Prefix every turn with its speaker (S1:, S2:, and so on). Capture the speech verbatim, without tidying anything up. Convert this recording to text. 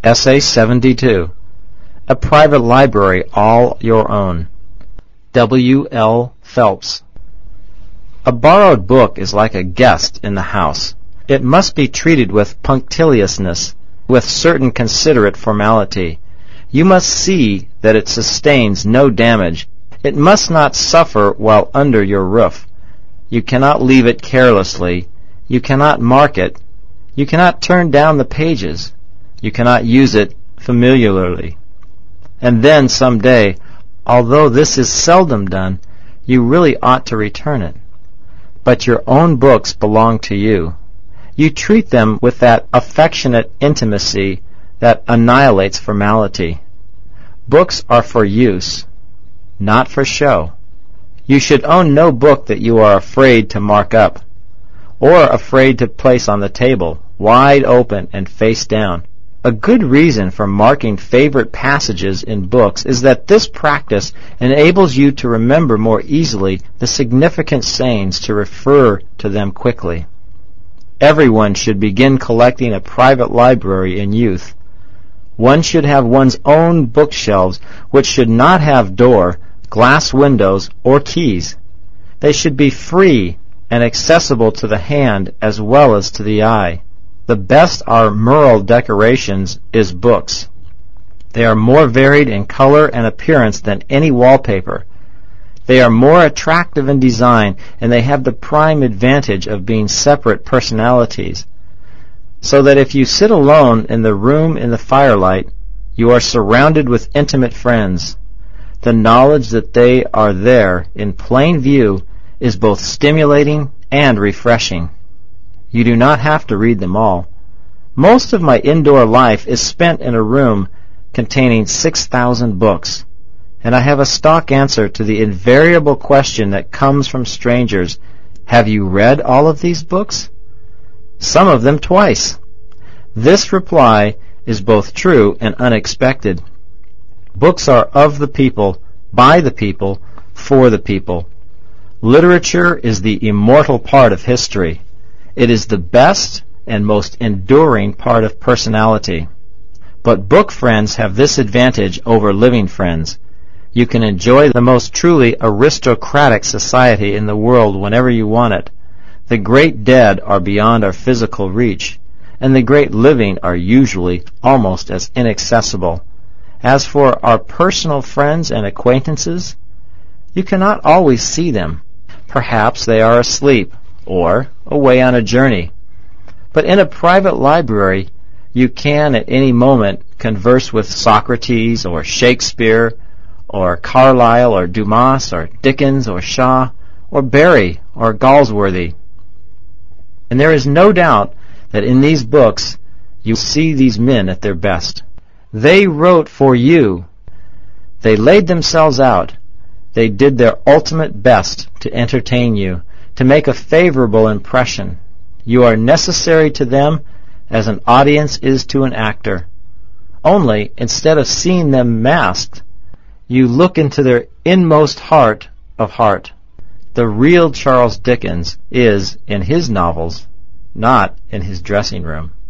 S1: Essay seventy-two. A Private Library All Your Own. W. L. Phelps. A borrowed book is like a guest in the house. It must be treated with punctiliousness, with certain considerate formality. You must see that it sustains no damage. It must not suffer while under your roof. You cannot leave it carelessly. You cannot mark it. You cannot turn down the pages. You cannot use it familiarly. And then some day, although this is seldom done, you really ought to return it. But your own books belong to you. You treat them with that affectionate intimacy that annihilates formality. Books are for use, not for show. You should own no book that you are afraid to mark up, or afraid to place on the table, wide open and face down. A good reason for marking favorite passages in books is that this practice enables you to remember more easily the significant sayings to refer to them quickly. Everyone should begin collecting a private library in youth. One should have one's own bookshelves, which should not have door, glass windows, or keys. They should be free and accessible to the hand as well as to the eye. The best our mural decorations is books. They are more varied in color and appearance than any wallpaper. They are more attractive in design, and they have the prime advantage of being separate personalities, so that if you sit alone in the room in the firelight, you are surrounded with intimate friends. The knowledge that they are there in plain view is both stimulating and refreshing. You do not have to read them all. Most of my indoor life is spent in a room containing six thousand books, and I have a stock answer to the invariable question that comes from strangers: have you read all of these books? Some of them twice. This reply is both true and unexpected. Books are of the people, by the people, for the people. Literature is the immortal part of history. It is the best and most enduring part of personality. But book friends have this advantage over living friends. You can enjoy the most truly aristocratic society in the world whenever you want it. The great dead are beyond our physical reach, and the great living are usually almost as inaccessible. As for our personal friends and acquaintances, you cannot always see them. Perhaps they are asleep, or away on a journey. But in a private library, you can at any moment converse with Socrates or Shakespeare or Carlyle or Dumas or Dickens or Shaw or Barrie or Galsworthy. And there is no doubt that in these books you see these men at their best. They wrote for you. They laid themselves out. They did their ultimate best to entertain you, to make a favorable impression. You are necessary to them as an audience is to an actor. Only, instead of seeing them masked, you look into their inmost heart of heart. The real Charles Dickens is in his novels, not in his dressing room.